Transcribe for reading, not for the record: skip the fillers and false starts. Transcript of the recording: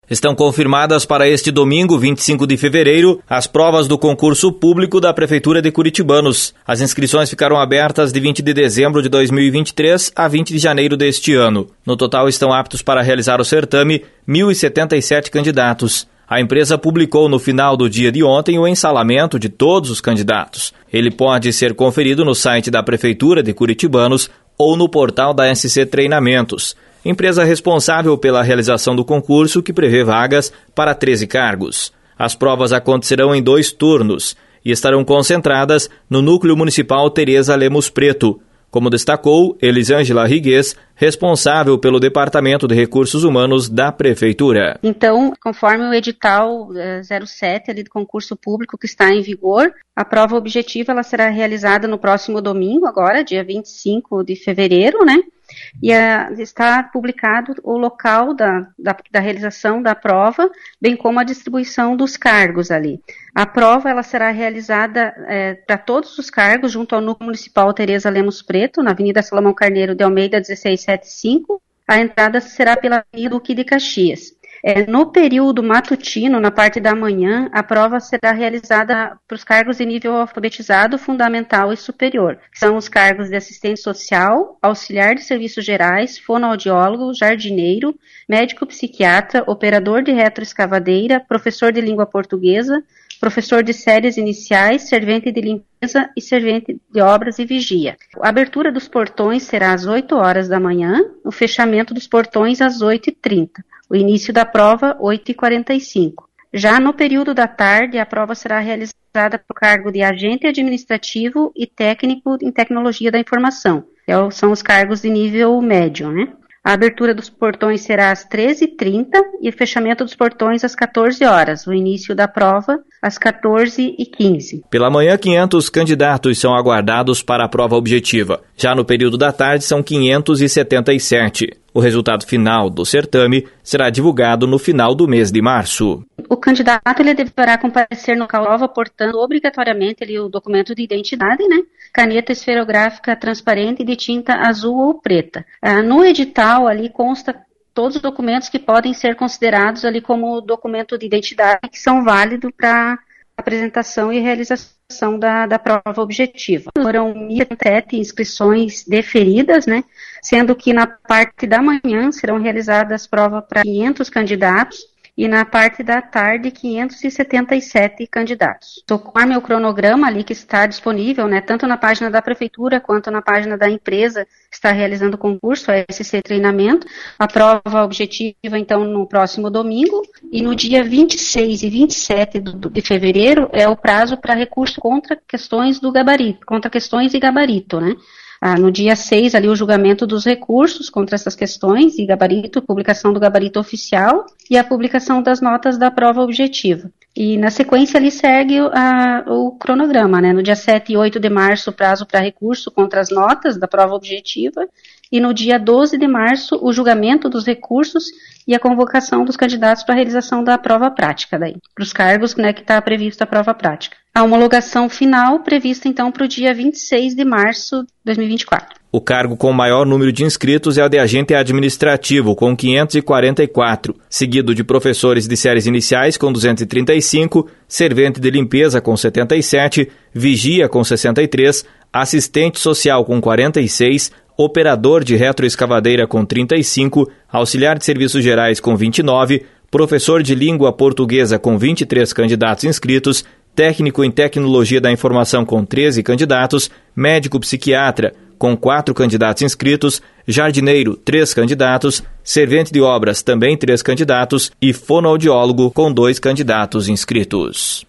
Estão confirmadas para este domingo, 25 de fevereiro, as provas do concurso público da Prefeitura de Curitibanos. As inscrições ficaram abertas de 20 de dezembro de 2023 a 20 de janeiro deste ano. No total, estão aptos para realizar o certame 1.077 candidatos. A empresa publicou no final do dia de ontem o ensalamento de todos os candidatos. Ele pode ser conferido no site da Prefeitura de Curitibanos ou no portal da SC Treinamentos, empresa responsável pela realização do concurso, que prevê vagas para 13 cargos. As provas acontecerão em 2 turnos e estarão concentradas no Núcleo Municipal Tereza Lemos Preto, como destacou Elisângela Riguez, responsável pelo Departamento de Recursos Humanos da Prefeitura. Então, conforme o edital 07 ali do concurso público que está em vigor, a prova objetiva ela será realizada no próximo domingo, agora, dia 25 de fevereiro, né? E está publicado o local da realização da prova, bem como a distribuição dos cargos ali. A prova ela será realizada para todos os cargos junto ao Núcleo Municipal Tereza Lemos Preto, na Avenida Salomão Carneiro de Almeida 1675. A entrada será pela Avenida Duque de Caxias. No período matutino, na parte da manhã, a prova será realizada para os cargos de nível alfabetizado, fundamental e superior, que são os cargos de assistente social, auxiliar de serviços gerais, fonoaudiólogo, jardineiro, médico psiquiatra, operador de retroescavadeira, professor de língua portuguesa, professor de séries iniciais, servente de limpeza e servente de obras e vigia. A abertura dos portões será às 8 horas da manhã, o fechamento dos portões às 8h30. O início da prova, 8h45. Já no período da tarde, a prova será realizada por cargo de agente administrativo e técnico em tecnologia da informação. São os cargos de nível médio, né? A abertura dos portões será às 13h30 e o fechamento dos portões às 14 horas. O início da prova às 14h15. Pela manhã, 500 candidatos são aguardados para a prova objetiva. Já no período da tarde, são 577. O resultado final do certame será divulgado no final do mês de março. O candidato ele deverá comparecer no local da prova, portando obrigatoriamente o documento de identidade, né? Caneta esferográfica transparente de tinta azul ou preta. No edital ali consta todos os documentos que podem ser considerados ali como documento de identidade, que são válidos para apresentação e realização da prova objetiva. Foram 1.007 inscrições deferidas, né? Sendo que na parte da manhã serão realizadas provas para 500 candidatos e na parte da tarde 577 candidatos. Conforme o cronograma ali que está disponível, né, tanto na página da Prefeitura quanto na página da empresa que está realizando o concurso, a SC Treinamento, a prova objetiva então no próximo domingo, e no dia 26 e 27 de fevereiro é o prazo para recurso contra questões do gabarito, contra questões e gabarito, né? No dia 6, ali, o julgamento dos recursos contra essas questões e gabarito, publicação do gabarito oficial e a publicação das notas da prova objetiva. E, na sequência, ali segue o cronograma, né? No dia 7 e 8 de março, o prazo para recurso contra as notas da prova objetiva. E no dia 12 de março, o julgamento dos recursos e a convocação dos candidatos para a realização da prova prática, daí, para os cargos, né, que está prevista a prova prática. A homologação final prevista, então, para o dia 26 de março de 2024. O cargo com maior número de inscritos é o de agente administrativo, com 544, seguido de professores de séries iniciais, com 235, servente de limpeza, com 77, vigia, com 63, assistente social, com 46, operador de retroescavadeira, com 35, auxiliar de serviços gerais, com 29, professor de língua portuguesa, com 23 candidatos inscritos, técnico em tecnologia da informação, com 13 candidatos, médico psiquiatra, com 4 candidatos inscritos, jardineiro, 3 candidatos, servente de obras, também 3 candidatos, e fonoaudiólogo, com 2 candidatos inscritos.